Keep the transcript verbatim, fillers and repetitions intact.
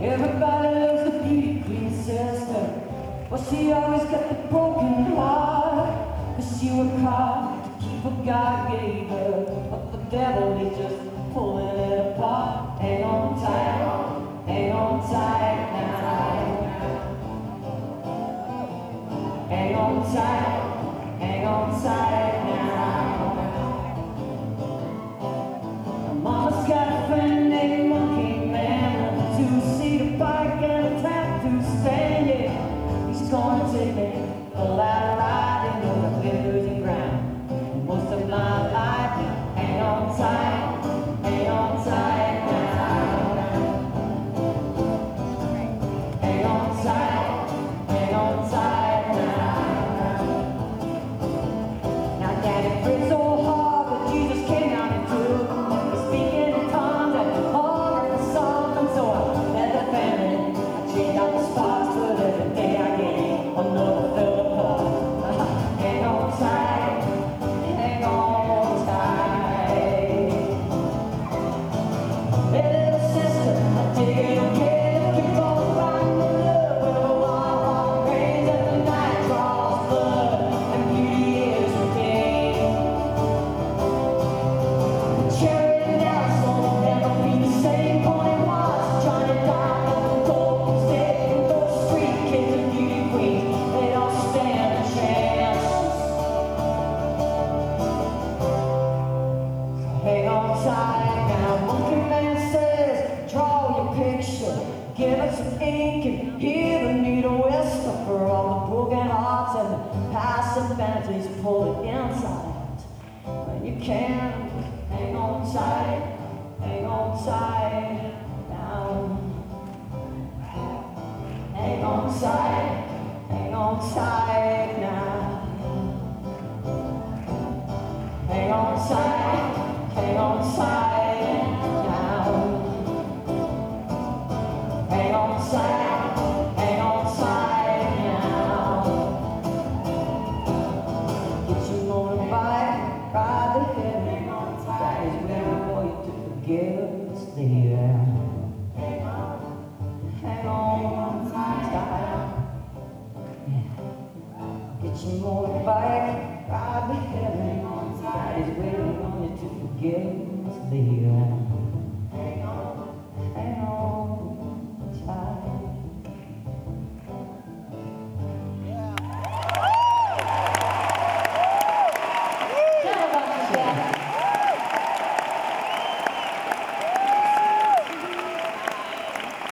Everybody loves the beauty queen sister, but she always got the broken heart. Cause she worked hard to keep what God gave her, but the devil is just pulling it apart. Hang on tight, hang on tight now. Hang on tight, hang on tight now. Mama's got a friend named Monkey Man, a two-seater bike and a tattoo stand, yeah. He's gonna take me a lot of riding over the losing ground. Most of my life, hang on tight, hang on tight now. Hang on tight, hang on tight now. Now Daddy prayed so hard, but Jesus came out and took. Give us some ink and give a needle whistle for all the broken hearts and the passive fantasies pull it inside. When you can, hang on tight, hang on tight now. Hang on tight, hang on tight now. Hang on tight, hang on tight now. Hang on tight, hang on tight now. Get your motorbike, ride the hill. That is where for you to forgive. Stay there. Hang on tight. Yeah. Get your motorbike, ride the hill. That is where for you to forgive. Stay there.